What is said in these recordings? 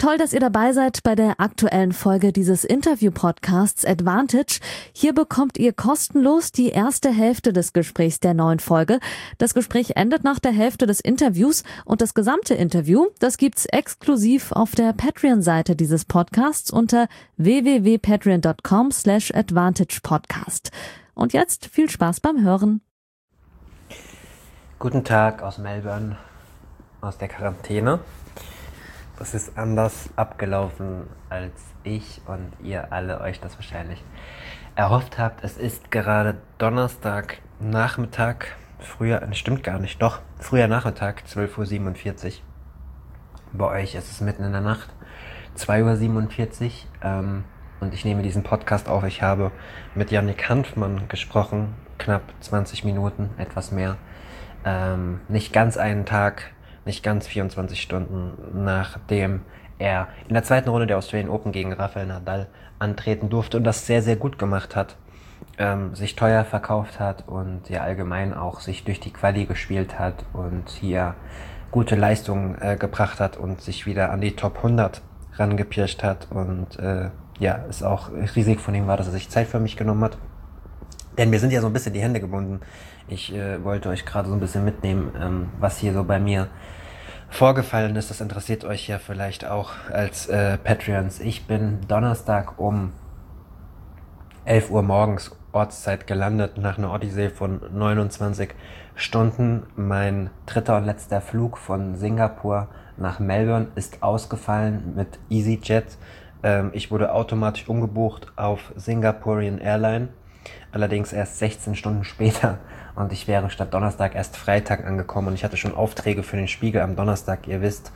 Toll, dass ihr dabei seid bei der aktuellen Folge dieses Interview-Podcasts Advantage. Hier bekommt ihr kostenlos die erste Hälfte des Gesprächs der neuen Folge. Das Gespräch endet nach der Hälfte des Interviews und das gesamte Interview, das gibt's exklusiv auf der Patreon-Seite dieses Podcasts unter www.patreon.com/advantagepodcast. Und jetzt viel Spaß beim Hören. Guten Tag aus Melbourne, aus der Quarantäne. Das ist anders abgelaufen, als ich und ihr alle euch das wahrscheinlich erhofft habt. Es ist gerade Donnerstagnachmittag, früher Nachmittag, 12:47 Uhr. Bei euch ist es mitten in der Nacht, 2:47 Uhr. Und ich nehme diesen Podcast auf. Ich habe mit Yannick Hanfmann gesprochen, knapp 20 Minuten, etwas mehr. Nicht ganz einen Tag, nicht ganz 24 Stunden, nachdem er in der zweiten Runde der Australian Open gegen Rafael Nadal antreten durfte und das sehr, sehr gut gemacht hat, sich teuer verkauft hat und ja allgemein auch sich durch die Quali gespielt hat und hier gute Leistungen gebracht hat und sich wieder an die Top 100 rangepirscht hat und es auch riesig von ihm war, dass er sich Zeit für mich genommen hat. Denn mir sind ja so ein bisschen die Hände gebunden. Ich wollte euch gerade so ein bisschen mitnehmen, was hier so bei mir vorgefallen ist. Das interessiert euch ja vielleicht auch als Patreons. Ich bin Donnerstag um 11 Uhr morgens Ortszeit gelandet, nach einer Odyssee von 29 Stunden. Mein dritter und letzter Flug von Singapur nach Melbourne ist ausgefallen mit EasyJet. Ich wurde automatisch umgebucht auf Singaporean Airline. Allerdings erst 16 Stunden später und ich wäre statt Donnerstag erst Freitag angekommen und ich hatte schon Aufträge für den Spiegel am Donnerstag. Ihr wisst,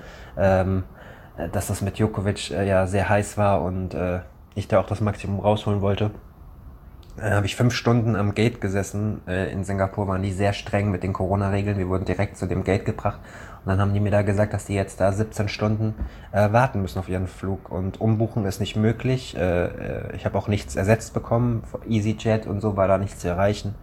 dass das mit Djokovic ja sehr heiß war und ich da auch das Maximum rausholen wollte. Habe ich 5 Stunden am Gate gesessen. In Singapur waren die sehr streng mit den Corona-Regeln. Wir wurden direkt zu dem Gate gebracht und dann haben die mir da gesagt, dass die jetzt da 17 Stunden warten müssen auf ihren Flug und umbuchen ist nicht möglich. Ich habe auch nichts ersetzt bekommen. EasyJet und so war da nichts zu erreichen.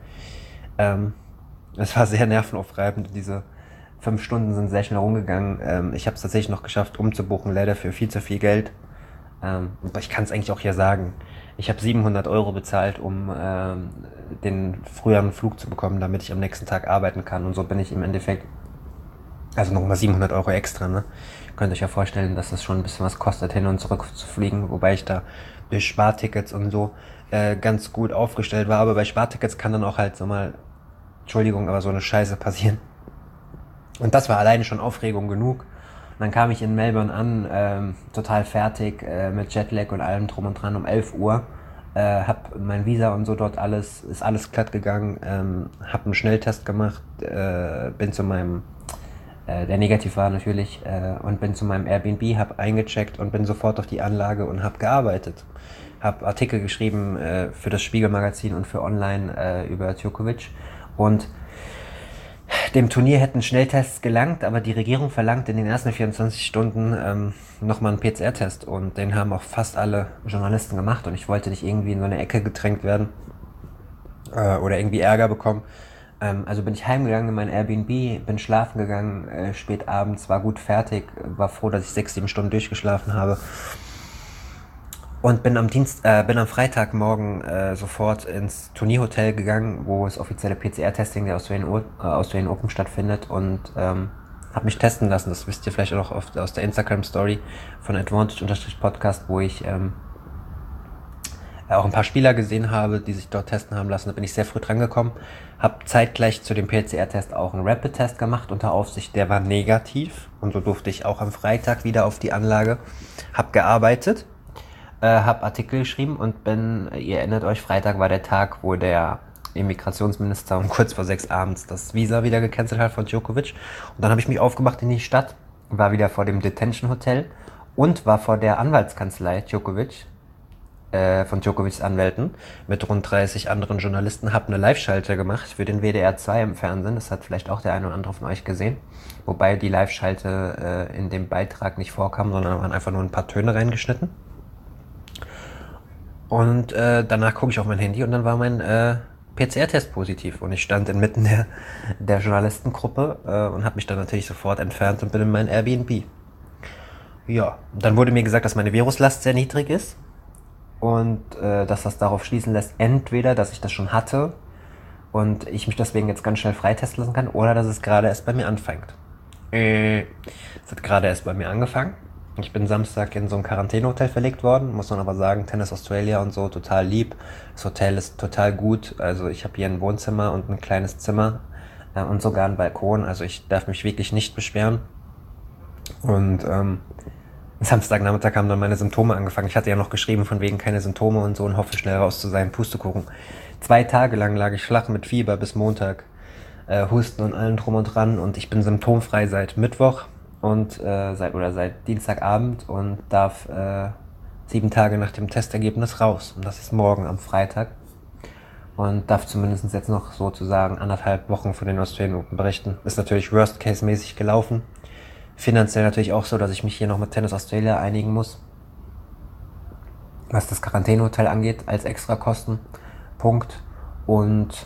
Es war sehr nervenaufreibend. Diese 5 Stunden sind sehr schnell rumgegangen. Ich habe es tatsächlich noch geschafft umzubuchen, leider für viel zu viel Geld. Ich kann es eigentlich auch hier sagen. Ich habe 700 € bezahlt, um den früheren Flug zu bekommen, damit ich am nächsten Tag arbeiten kann. Und so bin ich im Endeffekt, also nochmal 700 € extra, ne? Könnt ihr euch ja vorstellen, dass das schon ein bisschen was kostet, hin und zurück zu fliegen. Wobei ich da durch Spartickets und so ganz gut aufgestellt war. Aber bei Spartickets kann dann auch halt so mal, Entschuldigung, aber so eine Scheiße passieren. Und das war alleine schon Aufregung genug. Und dann kam ich in Melbourne an, total fertig, mit Jetlag und allem drum und dran um 11 Uhr. Hab mein Visa und so dort ist alles glatt gegangen, hab einen Schnelltest gemacht, bin zu meinem, der negativ war natürlich, und bin zu meinem Airbnb, hab eingecheckt und bin sofort auf die Anlage und hab gearbeitet. Hab Artikel geschrieben für das Spiegelmagazin und für Online über Djokovic und dem Turnier hätten Schnelltests gelangt, aber die Regierung verlangt in den ersten 24 Stunden nochmal einen PCR-Test und den haben auch fast alle Journalisten gemacht und ich wollte nicht irgendwie in so eine Ecke gedrängt werden oder irgendwie Ärger bekommen. Also bin ich heimgegangen in mein Airbnb, bin schlafen gegangen, spät abends, war gut fertig, war froh, dass ich 6-7 Stunden durchgeschlafen habe. Und bin am Freitagmorgen sofort ins Turnierhotel gegangen, wo das offizielle PCR-Testing der Australian Open stattfindet und habe mich testen lassen. Das wisst ihr vielleicht auch aus der Instagram-Story von Advantage_Podcast, wo ich auch ein paar Spieler gesehen habe, die sich dort testen haben lassen. Da bin ich sehr früh dran gekommen. Habe zeitgleich zu dem PCR-Test auch einen Rapid-Test gemacht unter Aufsicht. Der war negativ und so durfte ich auch am Freitag wieder auf die Anlage. Habe gearbeitet. Habe Artikel geschrieben und ihr erinnert euch, Freitag war der Tag, wo der Immigrationsminister um kurz vor 6 abends das Visa wieder gecancelt hat von Djokovic. Und dann habe ich mich aufgemacht in die Stadt, war wieder vor dem Detention Hotel und war vor der Anwaltskanzlei von Djokovics Anwälten mit rund 30 anderen Journalisten, habe eine Live-Schalte gemacht für den WDR 2 im Fernsehen. Das hat vielleicht auch der eine oder andere von euch gesehen. Wobei die Live-Schalte in dem Beitrag nicht vorkam, sondern waren einfach nur ein paar Töne reingeschnitten. Und danach gucke ich auf mein Handy und dann war mein PCR-Test positiv. Und ich stand inmitten der Journalistengruppe und habe mich dann natürlich sofort entfernt und bin in mein Airbnb. Ja, dann wurde mir gesagt, dass meine Viruslast sehr niedrig ist und dass das darauf schließen lässt, entweder, dass ich das schon hatte und ich mich deswegen jetzt ganz schnell freitesten lassen kann, oder dass es gerade erst bei mir anfängt. Es hat gerade erst bei mir angefangen. Ich bin Samstag in so ein Quarantänehotel verlegt worden, muss man aber sagen, Tennis Australia und so, total lieb. Das Hotel ist total gut, also ich habe hier ein Wohnzimmer und ein kleines Zimmer und sogar einen Balkon, also ich darf mich wirklich nicht beschweren. Und Samstagnachmittag haben dann meine Symptome angefangen. Ich hatte ja noch geschrieben, von wegen keine Symptome und so und hoffe schnell raus zu sein, Pustekuchen. 2 Tage lang lag ich flach mit Fieber bis Montag, Husten und allem drum und dran und ich bin symptomfrei seit Mittwoch und seit Dienstagabend und darf 7 Tage nach dem Testergebnis raus. Und das ist morgen am Freitag. Und darf zumindest jetzt noch sozusagen 1,5 Wochen von den Australian Open berichten. Ist natürlich Worst-Case-mäßig gelaufen. Finanziell natürlich auch so, dass ich mich hier noch mit Tennis Australia einigen muss, was das Quarantänehotel angeht, als Extrakosten. Punkt. Und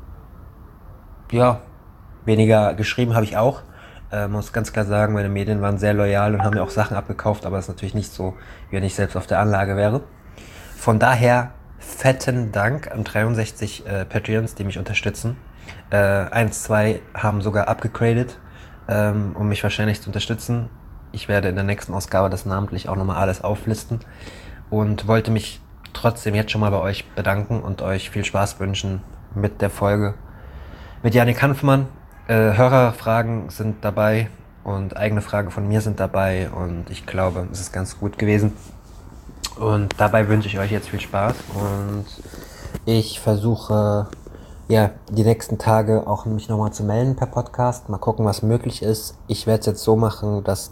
ja, weniger geschrieben habe ich auch. Muss ganz klar sagen, meine Medien waren sehr loyal und haben mir auch Sachen abgekauft, aber das ist natürlich nicht so, wie wenn ich selbst auf der Anlage wäre. Von daher fetten Dank an 63 Patreons, die mich unterstützen. 1, 2 haben sogar abgegradet, um mich wahrscheinlich zu unterstützen. Ich werde in der nächsten Ausgabe das namentlich auch nochmal alles auflisten und wollte mich trotzdem jetzt schon mal bei euch bedanken und euch viel Spaß wünschen mit der Folge mit Jannik Hanfmann. Hörerfragen sind dabei und eigene Fragen von mir sind dabei und ich glaube, es ist ganz gut gewesen. Und dabei wünsche ich euch jetzt viel Spaß und ich versuche die nächsten Tage auch mich nochmal zu melden per Podcast. Mal gucken, was möglich ist. Ich werde es jetzt so machen, dass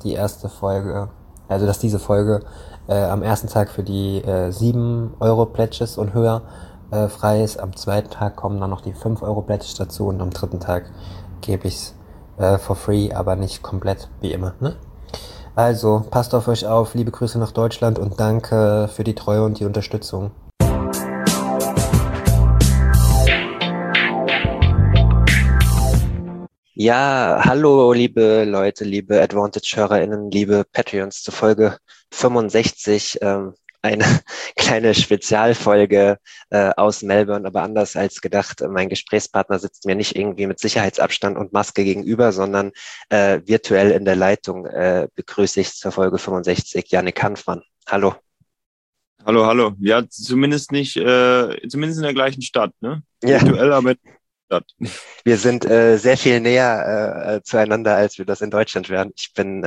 dass diese Folge am ersten Tag für die 7 Euro Pledges und höher frei ist. Am zweiten Tag kommen dann noch die 5 Euro Pledges dazu und am dritten Tag gebe ich es for free, aber nicht komplett wie immer, ne? Also, passt auf euch auf, liebe Grüße nach Deutschland und danke für die Treue und die Unterstützung. Ja, hallo liebe Leute, liebe Advantage-HörerInnen, liebe Patreons zur Folge 65. Eine kleine Spezialfolge aus Melbourne, aber anders als gedacht. Mein Gesprächspartner sitzt mir nicht irgendwie mit Sicherheitsabstand und Maske gegenüber, sondern virtuell in der Leitung begrüße ich zur Folge 65 Jannik Hanfmann. Hallo. Hallo, hallo. Ja, zumindest nicht, zumindest in der gleichen Stadt, ne? Ja. Virtuell, aber in der Stadt. Wir sind sehr viel näher zueinander, als wir das in Deutschland wären. Ich bin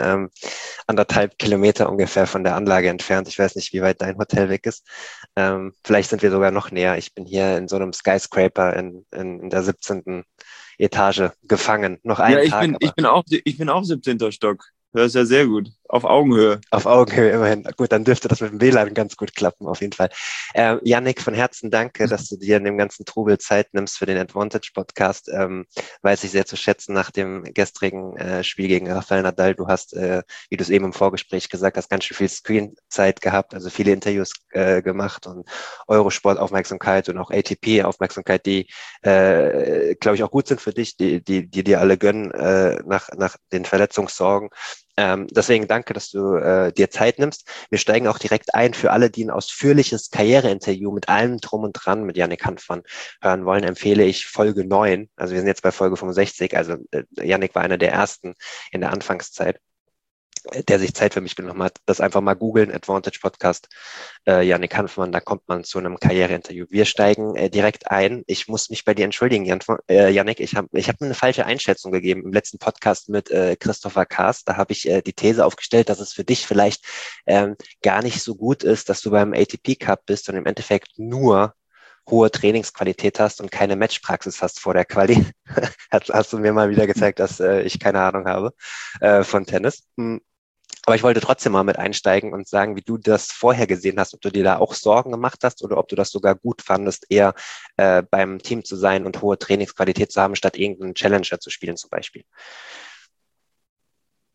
1,5 Kilometer ungefähr von der Anlage entfernt. Ich weiß nicht, wie weit dein Hotel weg ist. Vielleicht sind wir sogar noch näher. Ich bin hier in so einem Skyscraper in der 17. Etage gefangen. Noch einen Ja, Tag. Ich bin auch 17. Stock. Das ist ja sehr gut. Auf Augenhöhe. Auf Augenhöhe immerhin. Gut, dann dürfte das mit dem WLAN ganz gut klappen, auf jeden Fall. Jannik, von Herzen danke, dass du dir in dem ganzen Trubel Zeit nimmst für den Advantage-Podcast. Weiß ich sehr zu schätzen nach dem gestrigen Spiel gegen Rafael Nadal. Du hast, wie du es eben im Vorgespräch gesagt hast, ganz schön viel Screenzeit gehabt, also viele Interviews gemacht und Eurosport-Aufmerksamkeit und auch ATP-Aufmerksamkeit, die, glaube ich, auch gut sind für dich, die dir alle gönnen nach den Verletzungssorgen. Deswegen danke, dass du dir Zeit nimmst. Wir steigen auch direkt ein. Für alle, die ein ausführliches Karriereinterview mit allem Drum und Dran mit Jannik Hanfmann hören wollen, empfehle ich Folge 9. Also wir sind jetzt bei Folge 65. Also Jannik war einer der ersten in der Anfangszeit, der sich Zeit für mich genommen hat. Das einfach mal googeln, Advantage Podcast, Jannik Hanfmann, da kommt man zu einem Karriereinterview. Wir steigen direkt ein. Ich muss mich bei dir entschuldigen, Jannik, ich hab eine falsche Einschätzung gegeben im letzten Podcast mit Christopher Kaas. Da habe ich die These aufgestellt, dass es für dich vielleicht gar nicht so gut ist, dass du beim ATP Cup bist und im Endeffekt nur hohe Trainingsqualität hast und keine Matchpraxis hast vor der Quali. Hast du mir mal wieder gezeigt, dass ich keine Ahnung habe von Tennis. Aber ich wollte trotzdem mal mit einsteigen und sagen, wie du das vorher gesehen hast, ob du dir da auch Sorgen gemacht hast oder ob du das sogar gut fandest, eher beim Team zu sein und hohe Trainingsqualität zu haben, statt irgendeinen Challenger zu spielen zum Beispiel.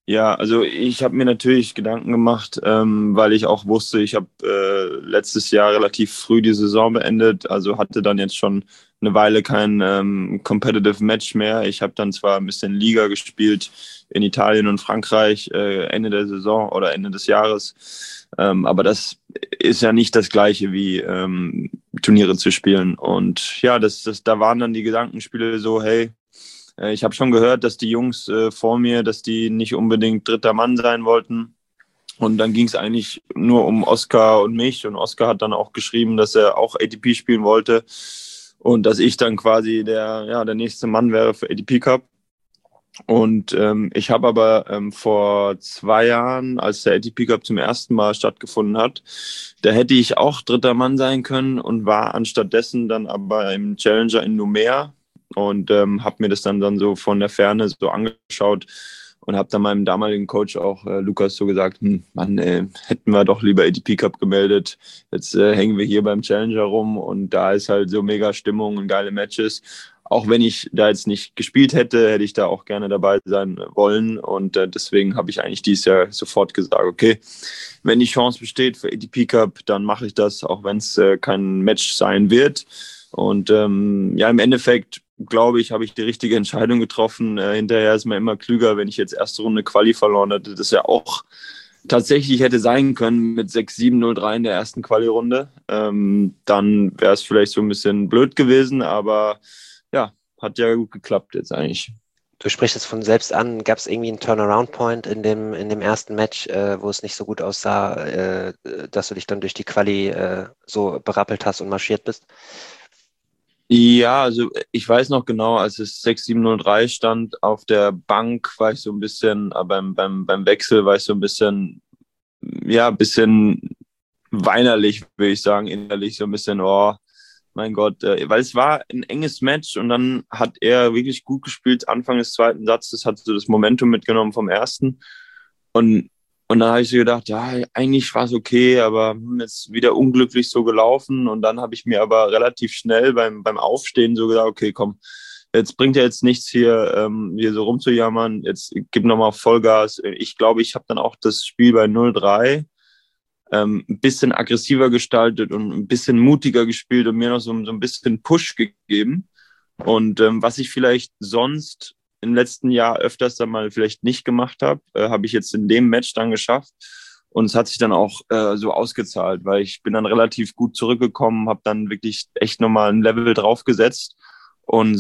Ja, also ich habe mir natürlich Gedanken gemacht, weil ich auch wusste, ich habe letztes Jahr relativ früh die Saison beendet, also hatte dann jetzt schon eine Weile kein Competitive Match mehr. Ich habe dann zwar ein bisschen Liga gespielt in Italien und Frankreich Ende der Saison oder Ende des Jahres, aber das ist ja nicht das Gleiche wie Turniere zu spielen. Und ja, da waren dann die Gedankenspiele so, hey, ich habe schon gehört, dass die Jungs vor mir, dass die nicht unbedingt dritter Mann sein wollten. Und dann ging es eigentlich nur um Oscar und mich. Und Oscar hat dann auch geschrieben, dass er auch ATP spielen wollte und dass ich dann quasi der nächste Mann wäre für ATP Cup. Und ich habe aber vor 2 Jahren, als der ATP Cup zum ersten Mal stattgefunden hat, da hätte ich auch dritter Mann sein können und war anstattdessen dann aber im Challenger in Numea und habe mir das dann so von der Ferne so angeschaut und habe dann meinem damaligen Coach auch Lukas so gesagt, Mann, hätten wir doch lieber ATP Cup gemeldet. Jetzt hängen wir hier beim Challenger rum und da ist halt so mega Stimmung und geile Matches. Auch wenn ich da jetzt nicht gespielt hätte, hätte ich da auch gerne dabei sein wollen. Und deswegen habe ich eigentlich dieses Jahr sofort gesagt, okay, wenn die Chance besteht für ATP Cup, dann mache ich das, auch wenn es kein Match sein wird. Und ja, im Endeffekt glaube ich, habe ich die richtige Entscheidung getroffen. Hinterher ist man immer klüger, wenn ich jetzt erste Runde Quali verloren hätte. Das ja auch tatsächlich hätte sein können mit 6-7-0-3 in der ersten Quali-Runde. Dann wäre es vielleicht so ein bisschen blöd gewesen, aber ja, hat ja gut geklappt jetzt eigentlich. Du sprichst es von selbst an. Gab es irgendwie einen Turnaround-Point in dem ersten Match, wo es nicht so gut aussah, dass du dich dann durch die Quali so berappelt hast und marschiert bist? Ja, also ich weiß noch genau, als es 6-7-0-3 stand auf der Bank, war ich so ein bisschen, beim Wechsel war ich so ein bisschen, ja, ein bisschen weinerlich, würde ich sagen, innerlich so ein bisschen, oh, mein Gott, weil es war ein enges Match und dann hat er wirklich gut gespielt, Anfang des zweiten Satzes, hat so das Momentum mitgenommen vom ersten und, und dann habe ich so gedacht, ja, eigentlich war es okay, aber jetzt wieder unglücklich so gelaufen und dann habe ich mir aber relativ schnell beim Aufstehen so gedacht, okay, komm, jetzt bringt ja jetzt nichts hier so rumzujammern, jetzt gib nochmal Vollgas. Ich glaube, ich habe dann auch das Spiel bei 0-3 ein bisschen aggressiver gestaltet und ein bisschen mutiger gespielt und mir noch so ein bisschen Push gegeben. Und was ich vielleicht sonst im letzten Jahr öfters dann mal vielleicht nicht gemacht habe, habe ich jetzt in dem Match dann geschafft. Und es hat sich dann auch so ausgezahlt, weil ich bin dann relativ gut zurückgekommen, habe dann wirklich echt nochmal ein Level draufgesetzt. Und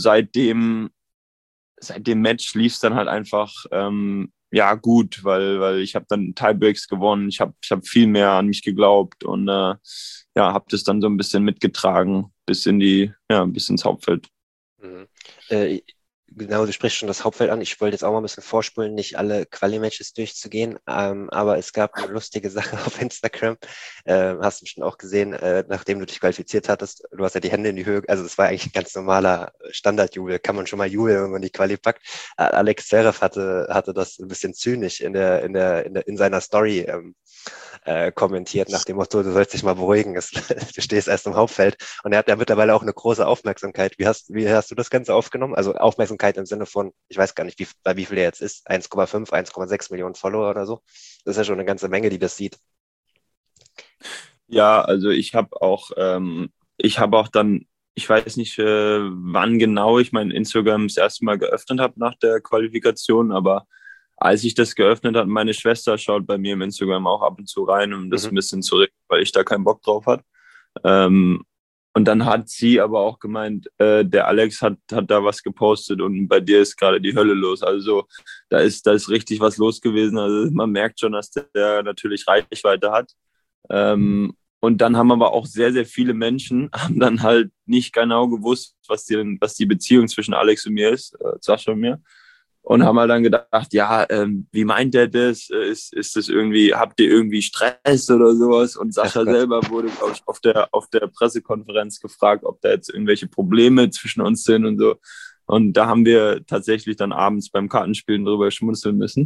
seit dem Match lief es dann halt einfach ja gut, weil ich habe dann Tiebreaks gewonnen, ich hab viel mehr an mich geglaubt und ja, habe das dann so ein bisschen mitgetragen bis ins Hauptfeld. Mhm. Genau, du sprichst schon das Hauptfeld an. Ich wollte jetzt auch mal ein bisschen vorspulen, nicht alle Quali-Matches durchzugehen, aber es gab eine lustige Sache auf Instagram. Hast du schon auch gesehen, nachdem du dich qualifiziert hattest, du hast ja die Hände in die Höhe, also das war eigentlich ein ganz normaler Standardjubel, kann man schon mal jubeln, wenn man die Quali packt. Alex Zverev hatte das ein bisschen zynisch in seiner Story kommentiert, nach dem Motto, du sollst dich mal beruhigen, du stehst erst im Hauptfeld. Und er hat ja mittlerweile auch eine große Aufmerksamkeit. Wie hast du das Ganze aufgenommen? Also Aufmerksamkeit im Sinne von, ich weiß gar nicht, bei wie viel er jetzt ist, 1,5, 1,6 Millionen Follower oder so. Das ist ja schon eine ganze Menge, die das sieht. Ja, also ich habe auch dann, ich weiß nicht, wann genau ich mein Instagram das erste Mal geöffnet habe nach der Qualifikation, aber als ich das geöffnet habe, meine Schwester schaut bei mir im Instagram auch ab und zu rein, um das Mhm. ein bisschen zu regeln, weil ich da keinen Bock drauf hatte. Ähm, und dann hat sie aber auch gemeint, der Alex hat da was gepostet und bei dir ist gerade die Hölle los. Also da ist richtig was los gewesen. Also man merkt schon, dass der natürlich Reichweite hat. Und dann haben aber auch sehr, sehr viele Menschen haben dann halt nicht genau gewusst, was die Beziehung zwischen Alex und mir ist, Sascha und mir. Und haben halt dann gedacht, ja, wie meint der das? Ist das irgendwie, habt ihr irgendwie Stress oder sowas? Und Ach Sascha Gott. selber wurde, glaube ich, auf der Pressekonferenz gefragt, ob da jetzt irgendwelche Probleme zwischen uns sind und so. Und da haben wir tatsächlich dann abends beim Kartenspielen drüber schmunzeln müssen.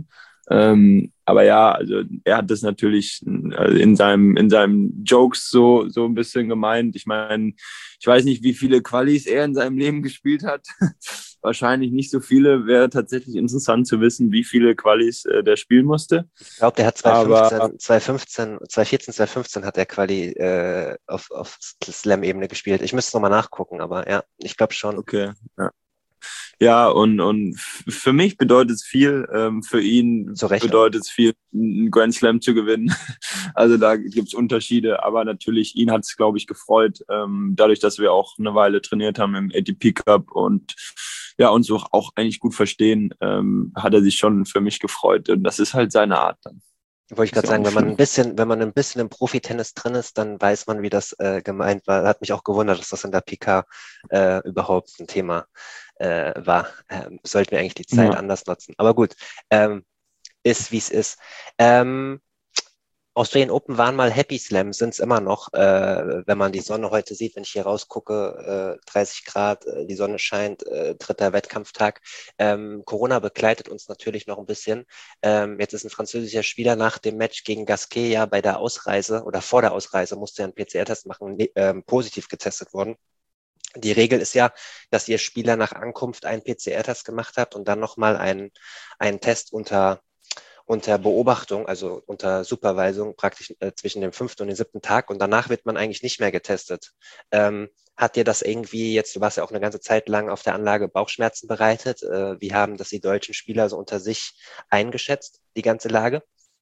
Aber ja, also er hat das natürlich in seinem Jokes so ein bisschen gemeint. Ich meine, ich weiß nicht, wie viele Qualis er in seinem Leben gespielt hat. Wahrscheinlich nicht so viele. Wäre tatsächlich interessant zu wissen, wie viele Qualis der spielen musste. Ich glaube, der hat Aber 2014, 2015 hat er Quali auf Slam-Ebene gespielt. Ich müsste es nochmal nachgucken, aber ja, ich glaube schon. okay, ja. Ja, und für mich bedeutet es viel, für ihn Zu Recht auch. bedeutet es viel, einen Grand Slam zu gewinnen. Also da gibt es Unterschiede, aber natürlich, ihn hat es, glaube ich, gefreut, dadurch, dass wir auch eine Weile trainiert haben im ATP Cup und ja, uns auch eigentlich gut verstehen, hat er sich schon für mich gefreut. Und das ist halt seine Art dann. Wollte ich gerade Ist ja auch sagen, nicht wenn man ein bisschen im Profitennis drin ist, dann weiß man, wie das gemeint war. Hat mich auch gewundert, dass das in der PK überhaupt ein Thema war. Sollten wir eigentlich die Zeit Ja. anders nutzen. Aber gut, ist wie es ist. Australian Open waren mal Happy Slam, sind es immer noch, wenn man die Sonne heute sieht, wenn ich hier rausgucke, 30 Grad, die Sonne scheint, dritter Wettkampftag. Corona begleitet uns natürlich noch ein bisschen. Jetzt ist ein französischer Spieler nach dem Match gegen Gasquet ja bei der Ausreise oder vor der Ausreise musste er einen PCR-Test machen, positiv getestet worden. Die Regel ist ja, dass ihr Spieler nach Ankunft einen PCR-Test gemacht habt und dann nochmal einen Test unter Beobachtung, also unter Supervisung, praktisch zwischen dem 5. und dem 7. Tag und danach wird man eigentlich nicht mehr getestet. Hat dir das irgendwie jetzt, du warst ja auch eine ganze Zeit lang auf der Anlage, Bauchschmerzen bereitet? Wie haben das die deutschen Spieler so unter sich eingeschätzt, die ganze Lage?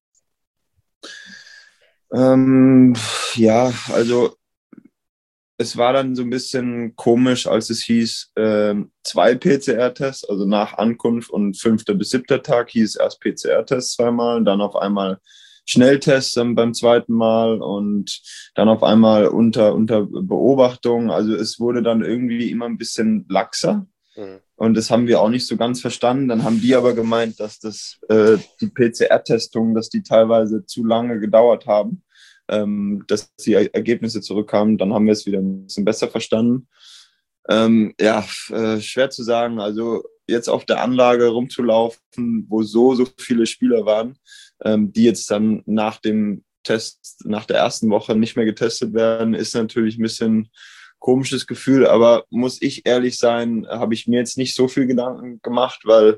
Ja, also es war dann so ein bisschen komisch, als es hieß, 2 PCR-Tests, also nach Ankunft und 5. bis 7. Tag hieß erst PCR-Test zweimal, dann auf einmal Schnelltest beim zweiten Mal und dann auf einmal unter Beobachtung. Also es wurde dann irgendwie immer ein bisschen laxer. Mhm. Und das haben wir auch nicht so ganz verstanden. Dann haben die aber gemeint, dass die PCR-Testungen, dass die teilweise zu lange gedauert haben, dass die Ergebnisse zurückkamen. Dann haben wir es wieder ein bisschen besser verstanden. Schwer zu sagen. Also jetzt auf der Anlage rumzulaufen, wo so viele Spieler waren, die jetzt dann nach dem Test, nach der ersten Woche nicht mehr getestet werden, ist natürlich ein bisschen komisches Gefühl, aber muss ich ehrlich sein, habe ich mir jetzt nicht so viel Gedanken gemacht, weil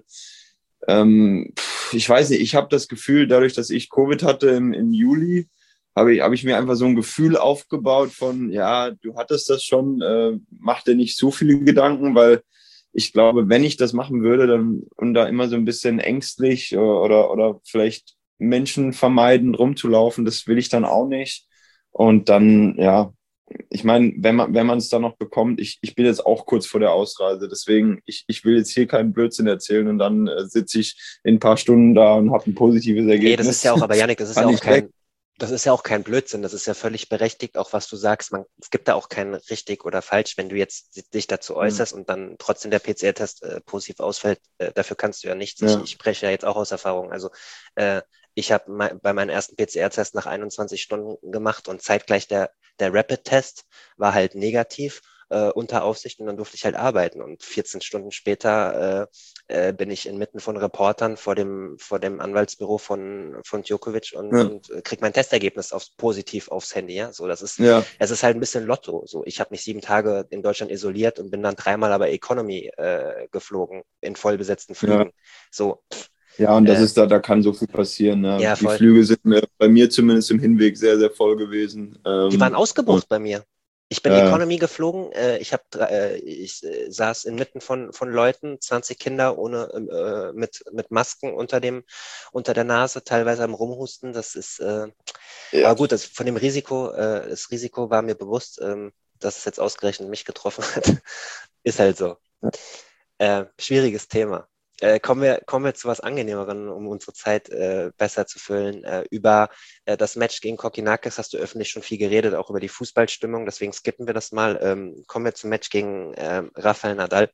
ich weiß nicht, ich habe das Gefühl, dadurch, dass ich Covid hatte im Juli, habe ich mir einfach so ein Gefühl aufgebaut von, ja, du hattest das schon, mach dir nicht so viele Gedanken, weil ich glaube, wenn ich das machen würde, dann und da immer so ein bisschen ängstlich oder vielleicht Menschen vermeiden, rumzulaufen, das will ich dann auch nicht. Und dann, ja, ich meine, wenn man es dann noch bekommt, ich bin jetzt auch kurz vor der Ausreise, deswegen, ich will jetzt hier keinen Blödsinn erzählen und dann sitze ich in ein paar Stunden da und habe ein positives Ergebnis. Nee, das ist ja auch, aber Yannick, das ist ja Kann auch ich weg. das ist ja auch kein Blödsinn, das ist ja völlig berechtigt, auch was du sagst. Es gibt da auch kein richtig oder falsch, wenn du jetzt dich dazu äußerst und dann trotzdem der PCR-Test positiv ausfällt, dafür kannst du ja nichts. Ja. Ich spreche ja jetzt auch aus Erfahrung. Also ich habe bei meinem ersten PCR-Test nach 21 Stunden gemacht und zeitgleich der Rapid-Test war halt negativ unter Aufsicht und dann durfte ich halt arbeiten. Und 14 Stunden später bin ich inmitten von Reportern vor dem Anwaltsbüro von Djokovic und krieg mein Testergebnis positiv aufs Handy. Ja? So, es ist halt ein bisschen Lotto. So, ich habe mich 7 Tage in Deutschland isoliert und bin dann 3-mal aber Economy geflogen in vollbesetzten Flügen. Ja. So. Ja, und das ist da kann so viel passieren. Ne? Ja, die voll. Flüge sind bei mir zumindest im Hinweg sehr, sehr voll gewesen. Die waren ausgebucht bei mir. Ich bin Economy geflogen. Ich saß inmitten von Leuten, 20 Kinder mit Masken unter der Nase, teilweise am Rumhusten. Das ist, aber gut, das Risiko war mir bewusst, dass es jetzt ausgerechnet mich getroffen hat. Ist halt so. Schwieriges Thema. Kommen wir zu was Angenehmeren, um unsere Zeit besser zu füllen. Über das Match gegen Kokkinakis hast du öffentlich schon viel geredet, auch über die Fußballstimmung, deswegen skippen wir das mal. Kommen wir zum Match gegen Rafael Nadal.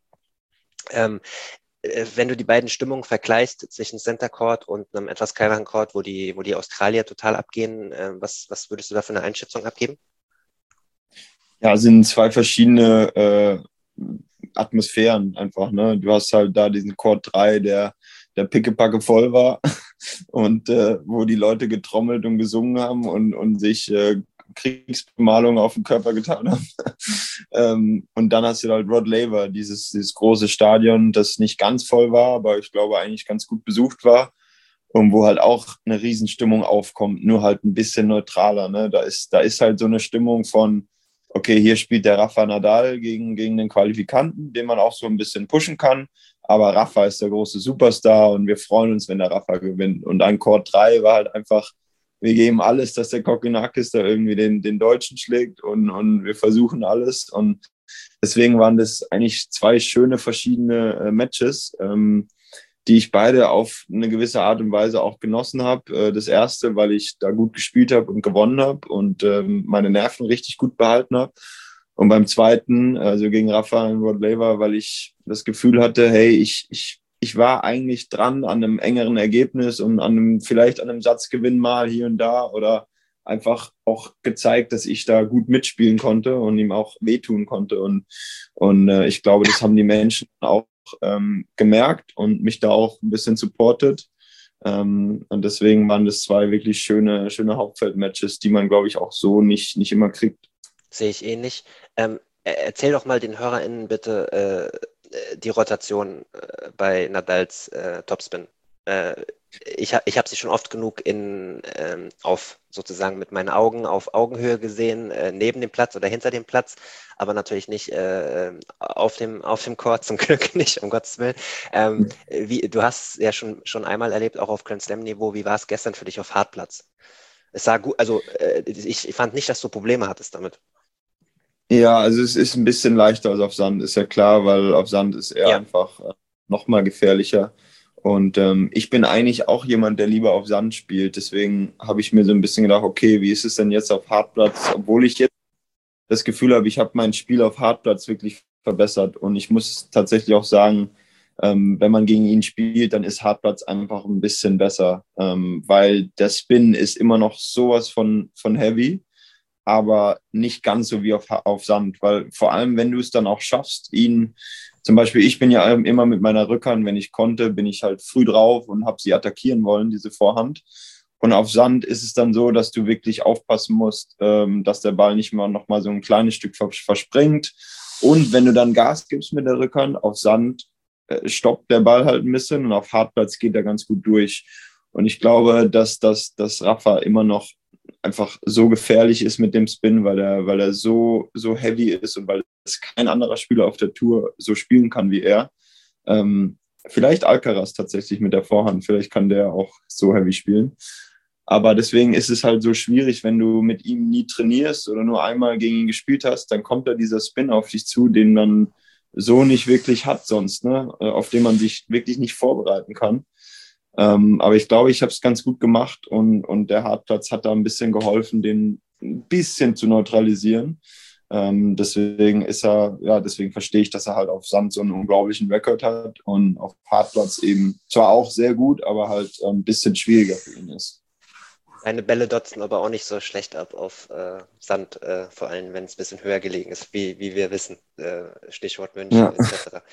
Wenn du die beiden Stimmungen vergleichst zwischen Center Court und einem etwas kleineren Court, wo die Australier total abgehen, was würdest du da für eine Einschätzung abgeben? Ja, es sind 2 verschiedene Atmosphären einfach, ne? Du hast halt da diesen Court 3, der der pickepacke voll war und wo die Leute getrommelt und gesungen haben und sich Kriegsbemalung auf den Körper getan haben. Und dann hast du halt Rod Laver, dieses große Stadion, das nicht ganz voll war, aber ich glaube eigentlich ganz gut besucht war. Und wo halt auch eine Riesenstimmung aufkommt, nur halt ein bisschen neutraler. Ne? Da ist halt so eine Stimmung von, okay, hier spielt der Rafa Nadal gegen den Qualifikanten, den man auch so ein bisschen pushen kann. Aber Rafa ist der große Superstar und wir freuen uns, wenn der Rafa gewinnt. Und an Court 3 war halt einfach, wir geben alles, dass der Kokkinakis da irgendwie den Deutschen schlägt und wir versuchen alles. Und deswegen waren das eigentlich zwei schöne verschiedene Matches, die ich beide auf eine gewisse Art und Weise auch genossen habe. Das erste, weil ich da gut gespielt habe und gewonnen habe und meine Nerven richtig gut behalten habe. Und beim zweiten, also gegen Rafa und Rod Laver, weil ich das Gefühl hatte, hey, ich war eigentlich dran an einem engeren Ergebnis und vielleicht an einem Satzgewinn mal hier und da oder einfach auch gezeigt, dass ich da gut mitspielen konnte und ihm auch wehtun konnte. Und ich glaube, das haben die Menschen auch gemerkt und mich da auch ein bisschen supportet. Und deswegen waren das zwei wirklich schöne Hauptfeldmatches, die man, glaube ich, auch so nicht immer kriegt. Sehe ich ähnlich. Erzähl doch mal den HörerInnen bitte die Rotation bei Nadals Topspin. Ich habe sie schon oft genug auf sozusagen mit meinen Augen auf Augenhöhe gesehen, neben dem Platz oder hinter dem Platz, aber natürlich nicht auf dem Court, zum Glück nicht, um Gottes Willen. Du hast es ja schon einmal erlebt, auch auf Grand Slam-Niveau. Wie war es gestern für dich auf Hartplatz? Es sah gut, also ich fand nicht, dass du Probleme hattest damit. Ja, also es ist ein bisschen leichter als auf Sand, ist ja klar, weil auf Sand ist er einfach noch mal gefährlicher. Und ich bin eigentlich auch jemand, der lieber auf Sand spielt. Deswegen habe ich mir so ein bisschen gedacht, okay, wie ist es denn jetzt auf Hartplatz? Obwohl ich jetzt das Gefühl habe, ich habe mein Spiel auf Hartplatz wirklich verbessert. Und ich muss tatsächlich auch sagen, wenn man gegen ihn spielt, dann ist Hartplatz einfach ein bisschen besser, weil der Spin ist immer noch sowas von heavy, aber nicht ganz so wie auf Sand, weil vor allem, wenn du es dann auch schaffst, ihn, zum Beispiel, ich bin ja immer mit meiner Rückhand, wenn ich konnte, bin ich halt früh drauf und habe sie attackieren wollen, diese Vorhand. Und auf Sand ist es dann so, dass du wirklich aufpassen musst, dass der Ball nicht mal noch mal so ein kleines Stück verspringt. Und wenn du dann Gas gibst mit der Rückhand, auf Sand stoppt der Ball halt ein bisschen und auf Hartplatz geht er ganz gut durch. Und ich glaube, dass Rafa immer noch einfach so gefährlich ist mit dem Spin, weil er so heavy ist und weil es kein anderer Spieler auf der Tour so spielen kann wie er. Vielleicht Alcaraz tatsächlich mit der Vorhand, vielleicht kann der auch so heavy spielen. Aber deswegen ist es halt so schwierig, wenn du mit ihm nie trainierst oder nur einmal gegen ihn gespielt hast, dann kommt da dieser Spin auf dich zu, den man so nicht wirklich hat sonst, ne? Auf den man sich wirklich nicht vorbereiten kann. Aber ich glaube, ich habe es ganz gut gemacht und der Hartplatz hat da ein bisschen geholfen, den ein bisschen zu neutralisieren. Deswegen verstehe ich, dass er halt auf Sand so einen unglaublichen Rekord hat und auf Hartplatz eben zwar auch sehr gut, aber halt ein bisschen schwieriger für ihn ist. Deine Bälle dotzen aber auch nicht so schlecht ab auf Sand, vor allem wenn es ein bisschen höher gelegen ist, wie wir wissen. Stichwort München etc.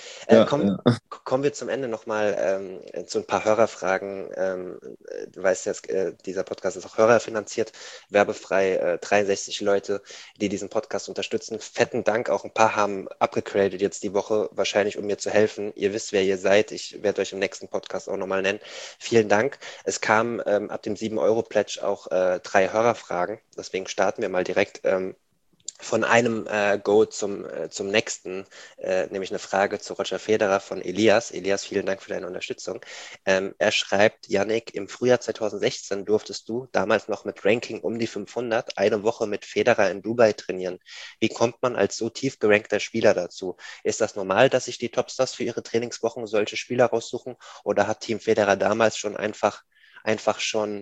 Kommen wir zum Ende nochmal zu ein paar Hörerfragen. Du weißt ja, dieser Podcast ist auch hörerfinanziert, werbefrei, 63 Leute, die diesen Podcast unterstützen. Fetten Dank, auch ein paar haben abgegradet jetzt die Woche, wahrscheinlich um mir zu helfen. Ihr wisst, wer ihr seid. Ich werde euch im nächsten Podcast auch nochmal nennen. Vielen Dank. Es kam ab dem 7-Euro-Pledge auch 3 Hörerfragen. Deswegen starten wir mal direkt von einem Go zum nächsten, nämlich eine Frage zu Roger Federer von Elias. Elias, vielen Dank für deine Unterstützung. Er schreibt, Yannick, im Frühjahr 2016 durftest du, damals noch mit Ranking um die 500, eine Woche mit Federer in Dubai trainieren. Wie kommt man als so tief gerankter Spieler dazu? Ist das normal, dass sich die Topstars für ihre Trainingswochen solche Spieler raussuchen? Oder hat Team Federer damals schon einfach schon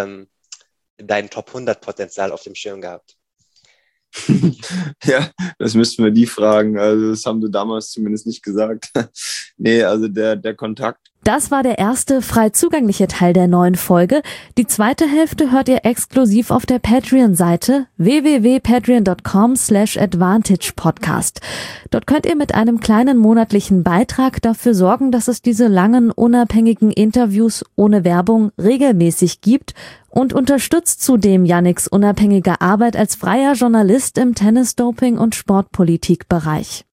dein Top 100 Potenzial auf dem Schirm gehabt? Ja, das müssten wir die fragen. Also das haben sie damals zumindest nicht gesagt. Nee, also der Kontakt. Das war der erste frei zugängliche Teil der neuen Folge. Die zweite Hälfte hört ihr exklusiv auf der Patreon-Seite www.patreon.com/advantagepodcast. Dort könnt ihr mit einem kleinen monatlichen Beitrag dafür sorgen, dass es diese langen, unabhängigen Interviews ohne Werbung regelmäßig gibt und unterstützt zudem Yannicks unabhängige Arbeit als freier Journalist im Tennis-Doping- und Sportpolitik-Bereich.